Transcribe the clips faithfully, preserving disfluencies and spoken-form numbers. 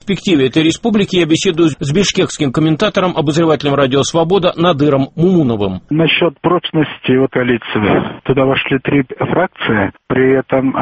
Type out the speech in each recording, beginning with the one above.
перспективе этой республики я беседую с бишкекским комментатором, обозревателем радио «Свобода» Надыром Мумуновым. Насчет прочности его коалиции. Туда вошли три фракции, при этом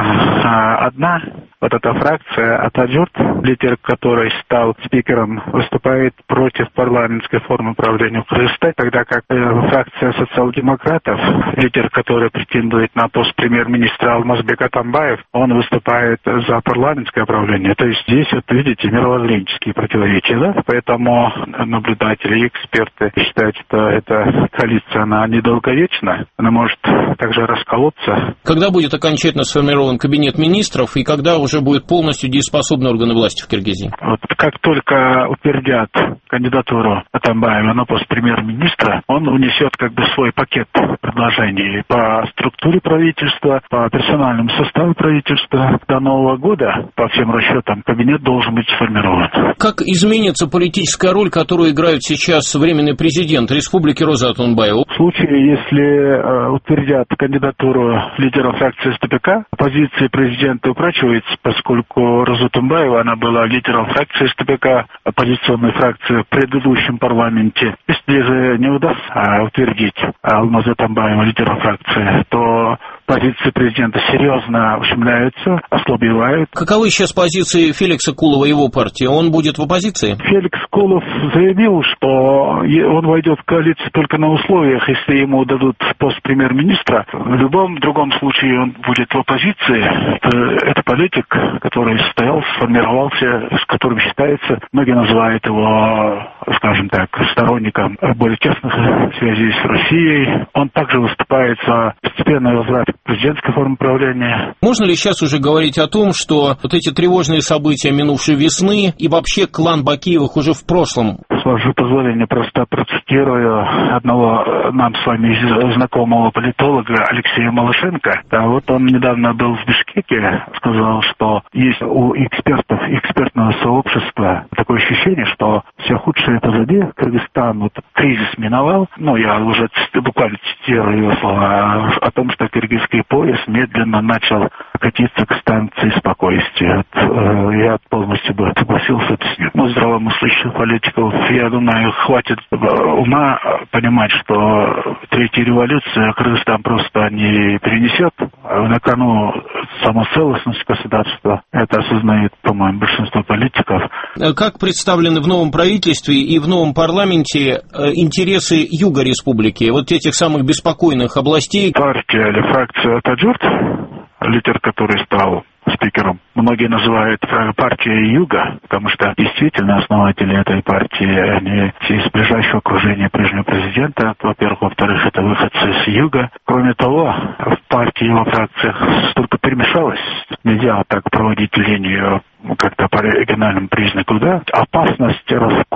одна, вот эта фракция Атаджурт, лидер которой стал спикером, выступает против парламентской формы правления в Кыргызстане, тогда как фракция социал-демократов, лидер которой претендует на пост премьер-министра Алмазбек Атамбаев, он выступает за парламентское правление. То есть здесь, вот видите, мировоззренческие противоречия, да? Поэтому наблюдатели и эксперты считают, что эта коалиция, она недолговечна, она может также расколоться. Когда будет окончательно сформирован кабинет министров и когда уже будет полностью дееспособны органы власти в Киргизии? Вот как только утвердят кандидатуру Атамбаева на пост премьер-министра, он унесет как бы свой пакет предложений по структуре правительства, по персональному составу правительства. До Нового года, по всем расчетам, кабинет должен быть сформирован. Как изменится политическая роль, которую играет сейчас временный президент республики Роза Атунбаева? В случае, если э, утвердят кандидатуру лидера фракции СТПК, позиция президента упрочивается, поскольку Роза Атунбаева, она была лидером фракции СТПК, оппозиционной фракции в предыдущем парламенте. Если же не удастся утвердить Алмаза Атамбаева лидером фракции, то позиции президента серьезно ущемляются, ослабевают. Каковы сейчас позиции Феликса Кулова и его партии? Он будет в оппозиции? Феликс Кулов заявил, что он войдет в коалицию только на условиях, если ему дадут пост премьер-министра. В любом другом случае он будет в оппозиции. Это политик, который состоялся, сформировался, с которым считается, многие называют его, скажем так, сторонником более тесных связей с Россией. Он также выступает за постепенный возврат к президентской форме правления. Можно ли сейчас уже говорить о том, что вот эти тревожные события минувшей весны и вообще клан Бакиевых уже в прошлом? С вашего позволения, просто процитирую одного нам с вами знакомого политолога Алексея Малышенко. Да, вот он недавно был в Бишкеке, сказал, что есть у экспертов, экспертного сообщества такое ощущение, что все худшее позади, Кыргызстан, вот кризис миновал. Ну, я уже буквально цитирую его слова о том, что киргизский поезд медленно начал катиться к станции спокойствия. Вот, э, я полностью бы согласился с ним. Ну, здравомыслящих политиков, я думаю, хватит ума понимать, что третья революция Кыргызстан просто не перенесет. На кону самоцелостность государства. Это осознает, по-моему, большинство политиков. Как представлены в новом правительстве и в новом парламенте интересы Юга Республики, вот этих самых беспокойных областей? Партия или фракция Атаджурт, лидер, который стал спикером, многие называют партией Юга, потому что действительно основатели этой партии, они из ближайшего окружения прежнего президента, во-первых, во-вторых, это выходцы с Юга. Кроме того, в партии и во фракциях столько перемешалось, нельзя так проводить линию как-то по региональному признаку, да, опасность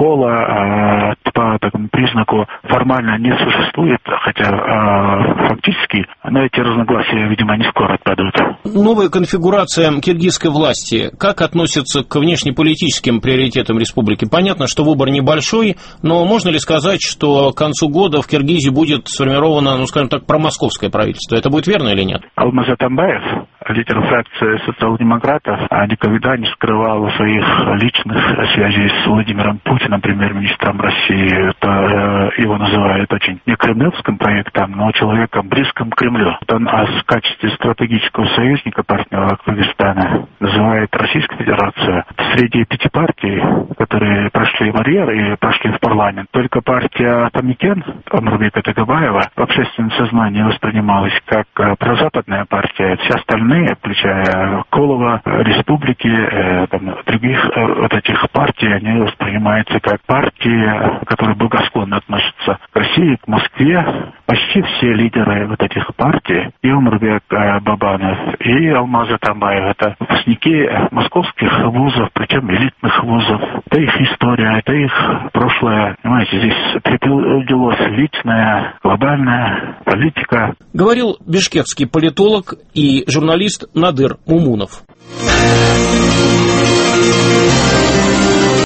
раскола э, по такому признаку формально не существует, хотя э, фактически, но эти разногласия, видимо, не скоро отпадут. Новая конфигурация киргизской власти, как относится к внешнеполитическим приоритетам республики? Понятно, что выбор небольшой, но можно ли сказать, что к концу года в Киргизии будет сформировано, ну, скажем так, промосковское правительство? Это будет верно или нет? Алмаз Атамбаев, лидер фракции социал-демократов, никогда не скрывал своих личных связей с Владимиром Путиным, премьер-министром России. Это э, его называют очень не кремлевским проектом, но человеком близким к Кремлю. Он а в качестве стратегического союзника, партнера Кыргызстана, называет Российскую Федерацию. Среди пяти партий, которые прошли барьер и прошли в парламент, только партия Тамикен Омурбека Тагабаева в общественном сознании воспринималась как прозападная партия. Все остальные, включая Кулова, республики, э, там, других э, вот этих партий, они воспринимаются как партии, которые благосклонно относятся к России, к Москве. Почти все лидеры вот этих партий, и Омурбек э, Бабанов, и Алмаз Атамбаев, это выпускники московских вузов, причем элитных вузов. Это их история, это их прошлое. Понимаете, здесь переплелась личная, глобальная политика. Говорил бишкекский политолог и журналист Надыр Мумунов.